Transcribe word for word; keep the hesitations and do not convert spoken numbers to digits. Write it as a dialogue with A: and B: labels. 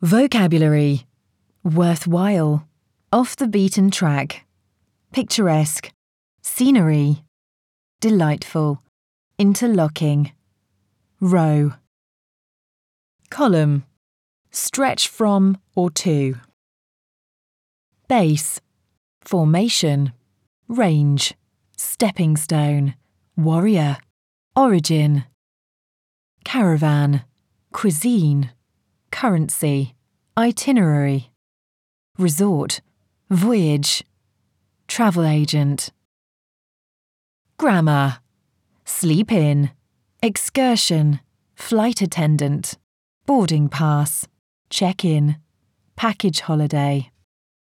A: Vocabulary: worthwhile, off the beaten track, picturesque, scenery, delightful, interlocking, row. Column: stretch from or to. Base: formation, range, stepping stone, warrior, origin. Caravan, cuisine, currency, itinerary. Resort, voyage, travel agent. Grammar: sleep in, excursion, flight attendant, boarding pass, check-in, package holiday.